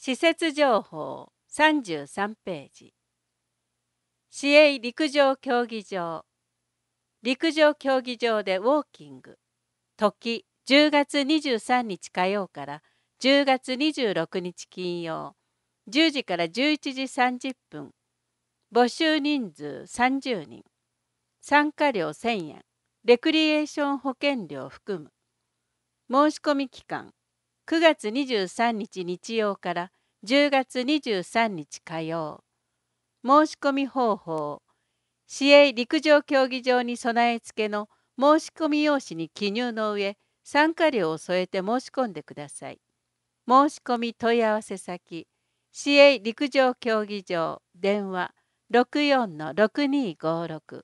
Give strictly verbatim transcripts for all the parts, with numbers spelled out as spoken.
施設情報さんじゅうさんページ。市営陸上競技場。陸上競技場でウォーキング。時じゅうがつにじゅうさんにち火曜からじゅうがつにじゅうろくにち金曜。じゅうじからじゅういちじさんじゅっぷん。募集人数さんじゅうにん。参加料せんえん。レクリエーション保険料含む。申し込み期間くがつにじゅうさんにち日曜からじゅうがつにじゅうさんにち火曜。申し込み方法。市営陸上競技場に備え付けの申し込み用紙に記入の上、参加料を添えて申し込んでください。申し込み問い合わせ先。市営陸上競技場電話 ろくよんのろくにーごろく。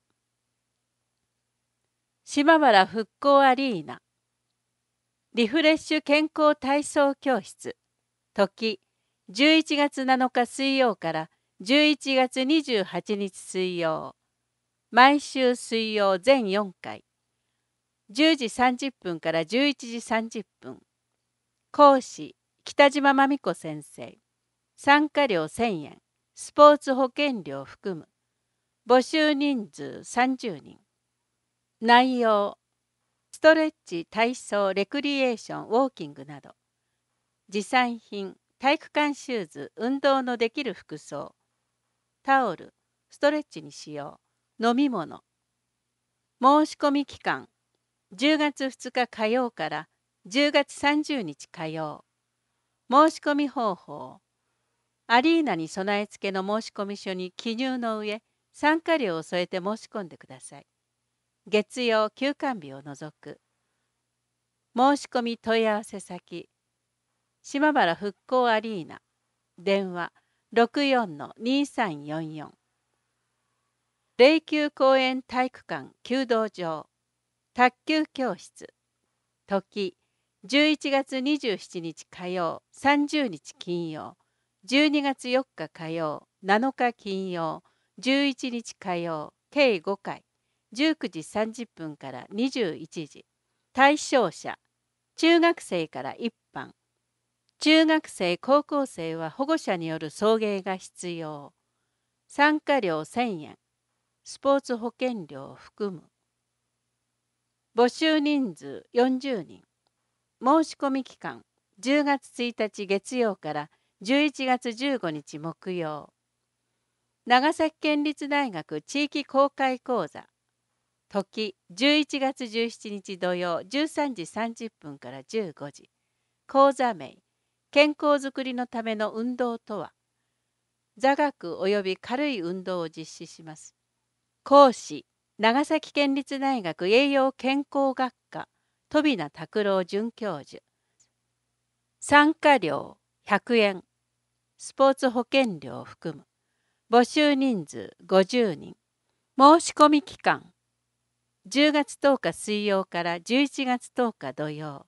島原復興アリーナ。リフレッシュ健康体操教室。時じゅういちがつなのか水曜からじゅういちがつにじゅうはちにち水曜。毎週水曜全よんかい。じゅうじさんじゅっぷんからじゅういちじさんじゅっぷん。講師北島真美子先生。参加料せんえん。スポーツ保険料含む。募集人数さんじゅうにん。内容ストレッチ、体操、レクリエーション、ウォーキングなど。持参品体育館シューズ、運動のできる服装。タオル、ストレッチに使用。飲み物。申し込み期間じゅうがつふつか火曜からじゅうがつさんじゅうにち火曜。申し込み方法。アリーナに備え付けの申込書に記入の上、参加料を添えて申し込んでください。月曜休館日を除く。申し込み問い合わせ先。島原復興アリーナ。電話 ろくよんのにさんよんよん。霊柩公園体育館弓道場。卓球教室。時じゅういちがつにじゅうしちにち火曜、さんじゅうにち金曜、じゅうにがつよっか火曜、なのか金曜、じゅういちにち火曜、計ごかい。じゅうくじさんじゅっぷんからにじゅういちじ。対象者中学生から一般。中学生高校生は保護者による送迎が必要。参加料せんえん。スポーツ保険料を含む。募集人数よんじゅうにん。申し込み期間じゅうがつついたち月曜からじゅういちがつじゅうごにち木曜。長崎県立大学地域公開講座。時じゅういちがつじゅうしちにち土曜じゅうさんじさんじゅっぷんからじゅうごじ。講座名健康づくりのための運動とは。座学及び軽い運動を実施します。講師長崎県立大学栄養健康学科飛名拓郎准教授。参加料ひゃくえん。スポーツ保険料を含む。募集人数ごじゅうにん。申し込み期間じゅうがつとおか水曜からじゅういちがつとおか土曜。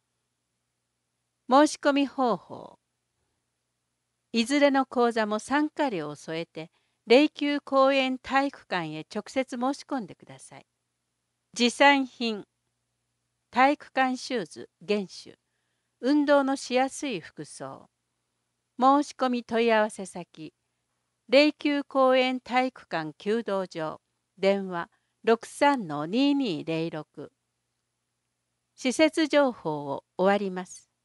申し込み方法。いずれの講座も参加料を添えて霊柩公園体育館へ直接申し込んでください。持参品体育館シューズ厳守。運動のしやすい服装。申し込み問い合わせ先。霊柩公園体育館弓道場。電話 ろくさんのにーにーぜろろく。施設情報を終わります。